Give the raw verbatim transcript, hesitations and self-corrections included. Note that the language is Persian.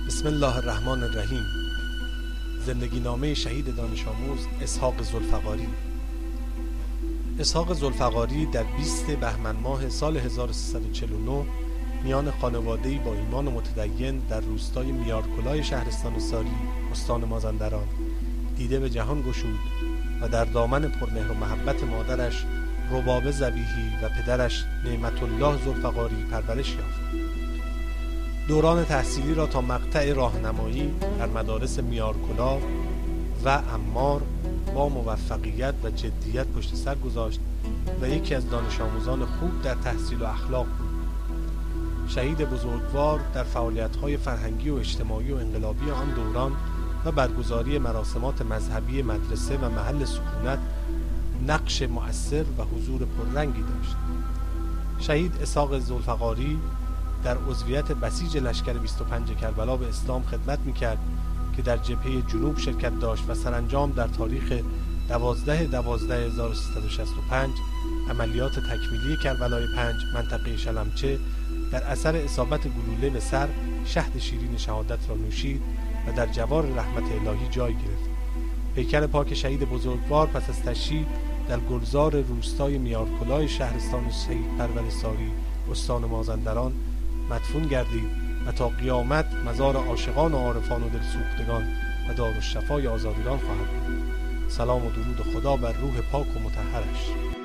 بسم الله الرحمن الرحیم. زندگی نامه شهید دانش آموز اسحاق ذوالفقاری. اسحاق ذوالفقاری در بیست بهمن ماه سال هزار و سیصد و چهل و نه میان خانواده‌ای با ایمان متدین در روستای میارکلای شهرستان ساری استان مازندران دیده به جهان گشود و در دامن پرمهر و محبت مادرش ربابه ذبیحی و پدرش نعمت الله ذوالفقاری پرورش یافت. دوران تحصیلی را تا مقطع راهنمایی در مدارس میارکلا و عمار با موفقیت و جدیت پشت سر گذاشت و یکی از دانش آموزان خوب در تحصیل و اخلاق بود. شهید بزرگوار در فعالیت‌های فرهنگی و اجتماعی و انقلابی آن دوران و برگزاری مراسمات مذهبی مدرسه و محل سکونت نقش مؤثر و حضور پررنگی داشت. شهید اسحاق ذوالفقاری در عضویت بسیج لشکر بیست و پنج کربلا به اسلام خدمت می‌کرد که در جبهه جنوب شرکت داشت و سرانجام در تاریخ دوازده دوازده هزار و سیصد و شصت و پنج عملیات تکمیلی کربلای پنج منطقه شلمچه در اثر اصابت گلوله به سر شهد شیرین شهادت را نوشید و در جوار رحمت الهی جای گرفت. پیکر پاک شهید بزرگوار پس از تشییع در گلزار روستای میارکلای شهرستان شهید پرور ساری استان مازندران مدفون گردید و تا قیامت مزار عاشقان و عارفان و دلسوختگان و دارالشفای آزادگان خواهد بود. سلام و درود خدا بر روح پاک و مطهرش.